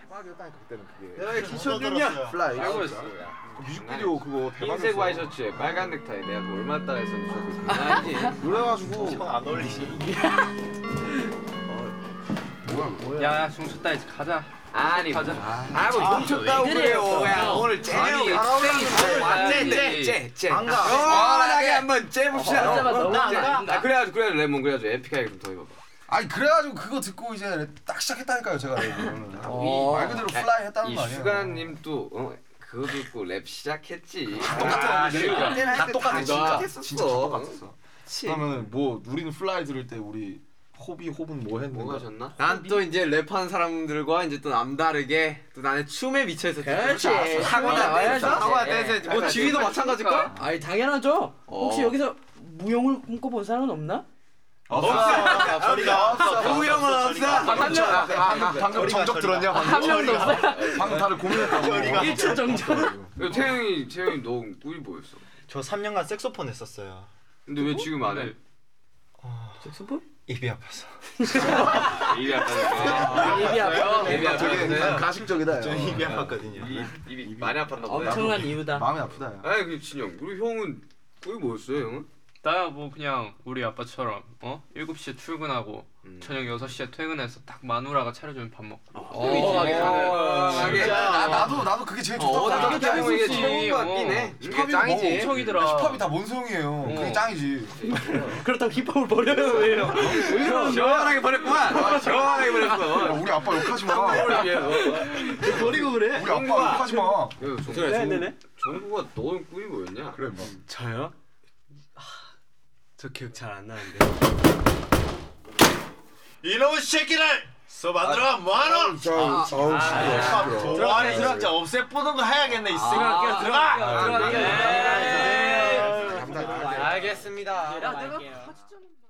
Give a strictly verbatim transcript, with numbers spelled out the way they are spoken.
대박이었다니까 그때는 그게. 내가 키쇼 플라이. 최고였어. 뮤직비디오 그거 대박이었어. 흰색 와이셔츠에 빨간 넥타이 내가 뭐 얼마 따라 했었는지 저도 장난 아니지. 그래가지고 형안 어울리지. 뭐야 뭐야. 야 춤췄다 이제 가자. 아니 가자. 아뭐 훔쳤다고 그래요. 야 오늘 째요. 째째째 안 가. 시원하게 한번 째봅시다. 어, 너무 나- 안 가. 아 그래가지고 그래가지고 레몬 그래가지고 에픽하게 좀 더 입어봐. 아니 그래가지고 그거 듣고 이제 딱 시작했다니까요 제가 랩을. 어. 말 그대로 플라이 했다는 이 거 아니에요. 슈가님도 어 그거 듣고 랩 시작했지. 똑같아. 다 똑같아. 진짜 했었어. 진짜 다 똑같았어. 그러면 뭐 우리는 플라이 들을 때 우리 호비 호분 뭐 했는가? 뭐가 졌나? 난 또 이제 랩하는 사람들과 이제 또 남다르게 또 나는 춤에 미쳐 있었지. 그렇지. 하거나 나와야지. 하거나 댄스. 뭐 지휘도 마찬가지일까? 아니 당연하죠. 혹시 어. 여기서 무용을 꿈꿔본 사람은 없나? 없어. 저리가 없어. 우영은 없어. 방금 방금 정적 들었냐? 한 명도 없어요. 방금 다들 고민했다고. 저리가. 일 초 정도. 태영이 태영이 너 꿀이 뭐였어? 저 삼 년간 색소폰 했었어요. 근데 왜 지금 안 해? 색소폰? 입이 아파서. 입이 아팠는데. 입이 아파. 입이 아팠는데. 가식적이다. 저 입이 아팠거든요. 입 입이 많이 아팠나 보다. 엄청난 이유다. 마음이 아프다. 야. 아니 그 진영 우리 형은 꿀이 뭐였어요 형은? 나야 뭐 그냥 우리 아빠처럼 어 일곱 시에 출근하고 음. 저녁 여섯 시에 퇴근해서 딱 마누라가 차려주면 밥 먹고. 어, 나 나도 나도 그게 제일 좋다고 어떻게 생각해. 보면 이게 했었지. 최고인 것 같긴 해. 이게 힙합이 짱이지. 뭐, 척이더라. 힙합이 다 뭔성이에요. 그게 짱이지. 그렇다고 힙합을 버려요 왜요? 시원하게 보냈구만. 시원하게 야, 보냈어. 우리 아빠 욕하지 마. 버리고 그래? 우리 아빠 욕하지 마. 야, 네네네. 정국아 너는 꿀이 뭐였냐? 그래 뭐. 저요? 저 기억 잘 안 나는데. 이놈의 새끼를 써만들어 뭐하노? 저 어우 시끄러. 들어가 들어가 없애보는 거 해야겠네 이 새끼. 들어가. 들어갈게요. 네. 알겠습니다. 야 내가